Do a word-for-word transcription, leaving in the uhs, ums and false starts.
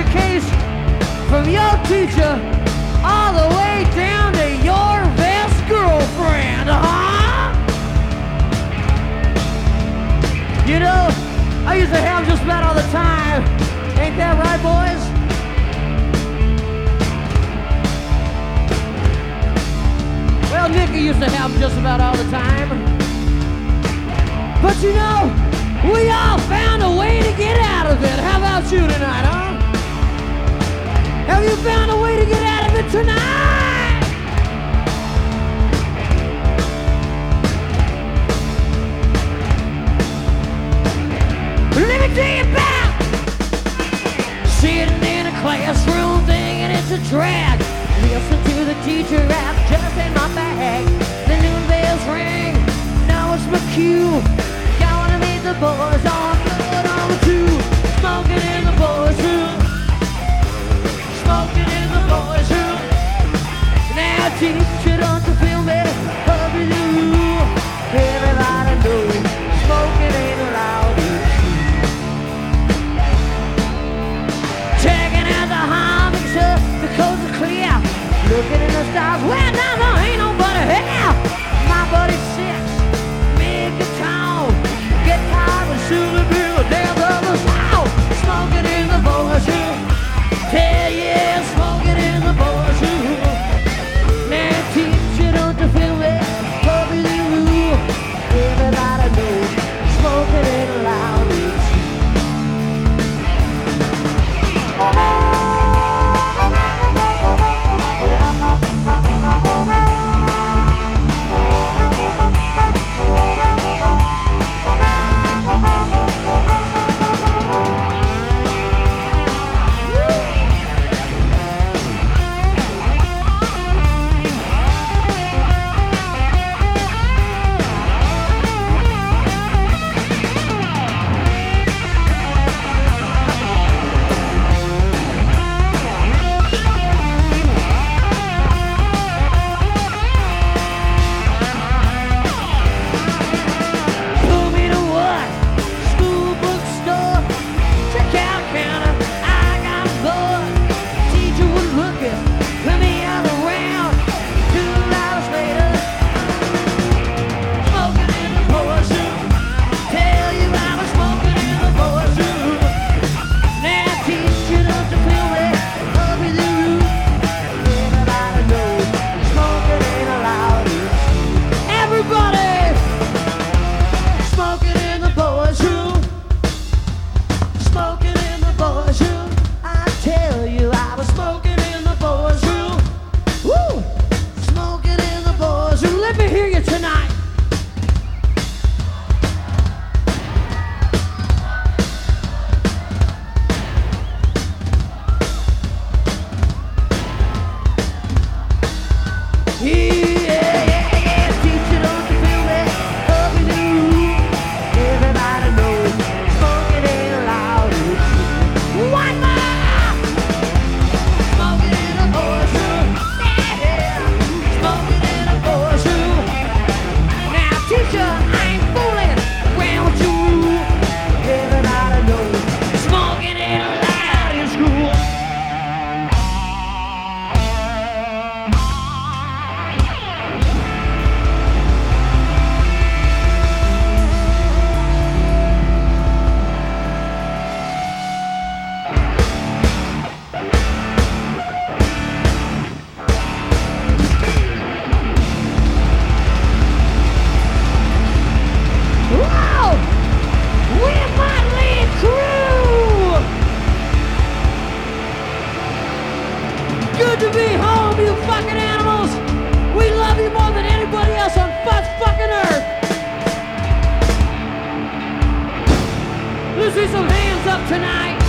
case from your teacher all the way down to your best girlfriend, huh? You know, I used to have just about all the time. Ain't that right, boys? Well, Nicky used to have them just about all the time. But you know, we all found a way to get out of it. How about you tonight, huh? Have you found a way to get out of it tonight? Let me tell you about sitting in a classroom thinking it's a drag. Listen to the teacher rap just in my bag. The noon bells ring, now it's my cue. Gonna meet the boys on blood on the two. Smoking in the boys' room. Smoking in the boys' room. Now teacher, don't you feel me? Hubby do. Everybody knows smoking ain't allowed. Checking out the harmonies, the coast are clear. Looking in the stars, well, now there ain't nobody here. My buddy's six, big guitar, guitar with sugar bill, damn other sound. Smoking in the boys' room, hell yeah, smoking in the boys' room. Now teacher, don't you feel me? Puppy the rule, everybody knows smoking ain't allowed. Good to be home, you fucking animals! We love you more than anybody else on fucking earth! Let's see some hands up tonight!